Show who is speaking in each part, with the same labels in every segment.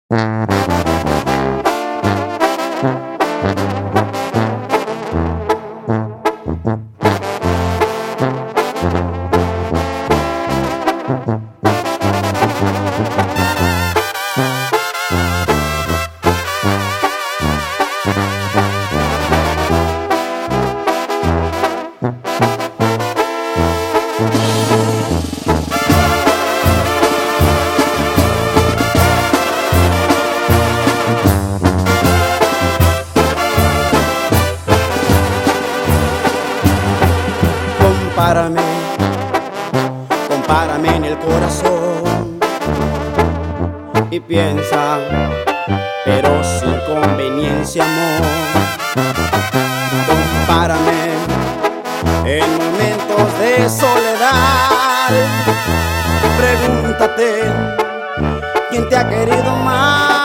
Speaker 1: Compárame, compárame en el corazón y piensa, pero sin conveniencia, amor. Compárame en momentos de soledad. Pregúntate, ¿quién te ha querido más?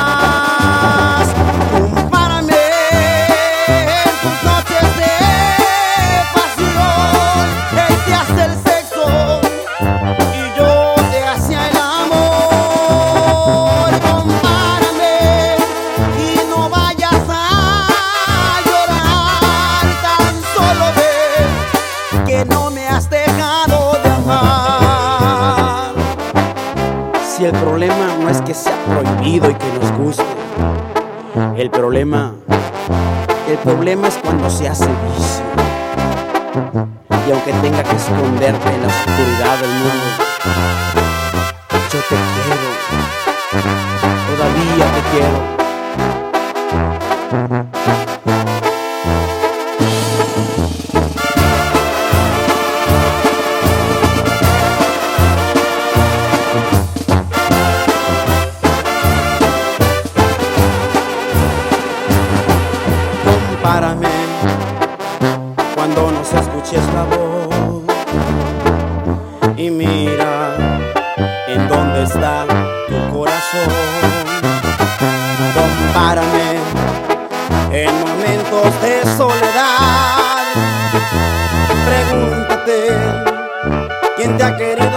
Speaker 1: Compárame en tus noches de pasión. Él te hace el sexo y yo te hacía el amor. Compárame y no vayas a llorar. Tan solo ve que no me has dejado de amar. Si el problema no es que sea prohibido y que nos guste, el problema es cuando se hace vicio. Y aunque tenga que esconderte en la oscuridad del mundo, yo te quiero, todavía te quiero. Compárame cuando nos escuches la voz y mira en dónde está tu corazón. Compárame en momentos de soledad. Pregúntate, ¿quién te ha querido